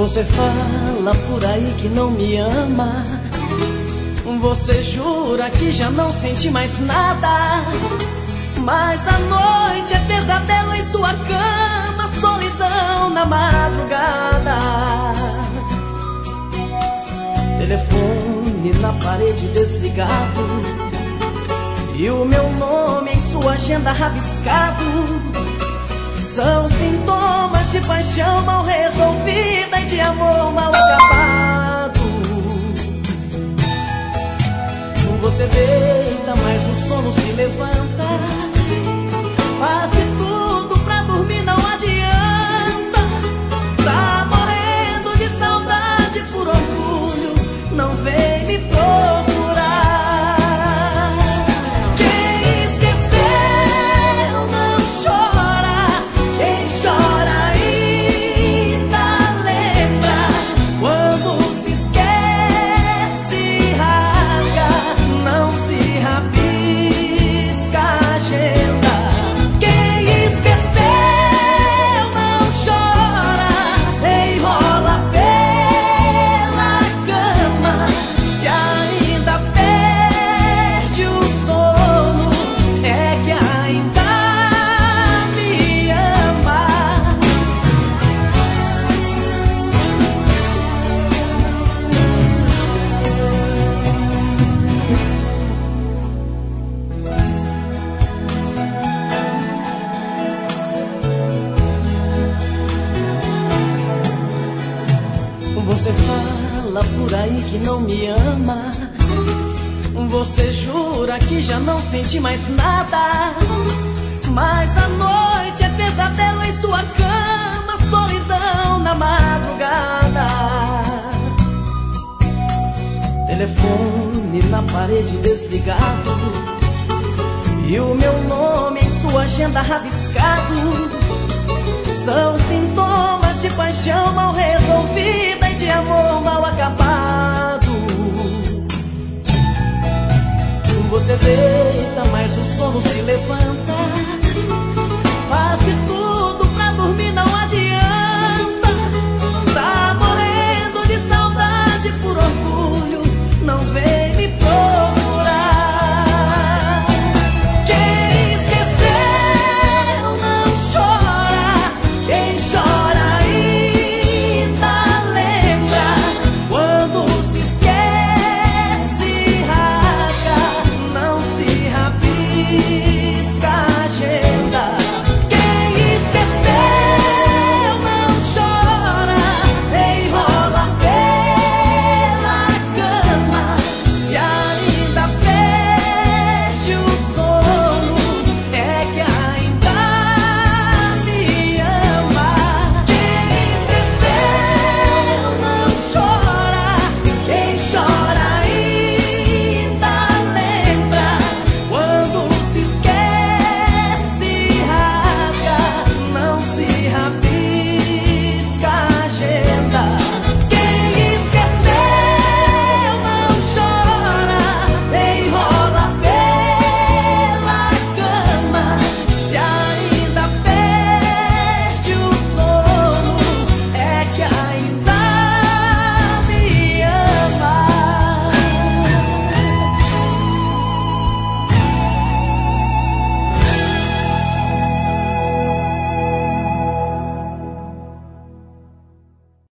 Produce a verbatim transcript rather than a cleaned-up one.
Você fala por aí que não me ama. Você jura que já não sente mais nada. Mas a noite é pesadelo em sua cama, solidão na madrugada. Telefone na parede desligado e o meu nome em sua agenda rabiscado. São sintomas de paixão mal resolvida e de amor mal acabado. Você deita, mas o sono se levanta. Faz de tudo pra dormir, não adianta. Tá morrendo de saudade, por orgulho não vem me procurar. Quem esqueceu não chora, quem chora ainda lembra. Quando se esquece, rasga, não se rabisca a agenda. Quem esqueceu não chora, enrola pela cama. Se ainda perde o sono, é que ainda me ama. Você fala por aí que não me ama. Você jura que já não sente mais nada. Mas a noite é pesadelo em sua cama, solidão na madrugada. Telefone na parede desligado e o meu nome em sua agenda rabiscado. São sintomas de paixão mal resolvida e de amor mal acabado. Você deita, mas o sono se levanta.